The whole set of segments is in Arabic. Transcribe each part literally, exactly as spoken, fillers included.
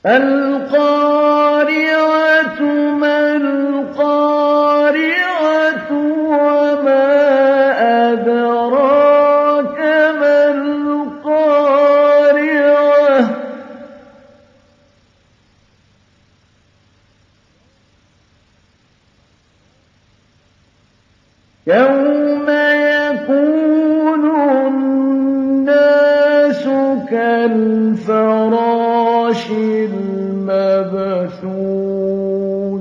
الْقَارِعَةُ مَا الْقَارِعَةُ وَمَا أَدْرَاكَ مَا الْقَارِعَةُ يَوْمَ يَكُونُ النَّاسُ كَالْفَرَاشِ الْمَبْثُوثِ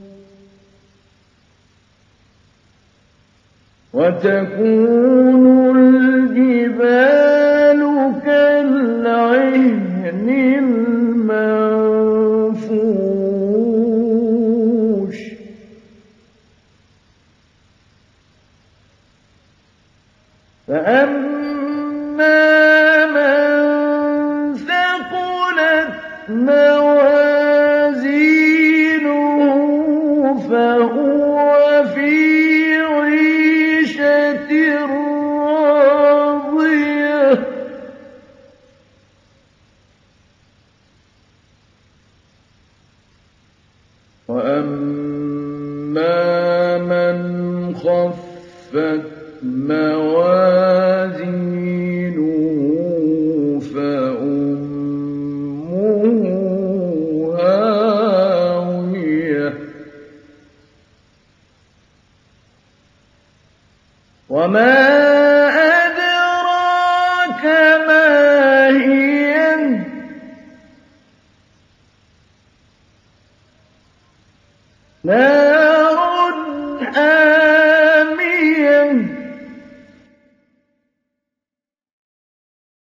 وَتَكُونُ الْجِبَالُ كَالْعِهْنِ الْمَنفُوشِ فَأَمَّا مَن ثَقُلَتْ مَوَازِينُهُ فَهُوَ فِي عِيشَةٍ رَّاضِيَةٍ وَأَمَّا مَنْ خَفَّتْ مَوَازِينُهُ فَأُمُّهُ هَاوِيَةٌ وَمَا أَدْرَاكَ مَا هِيَهْ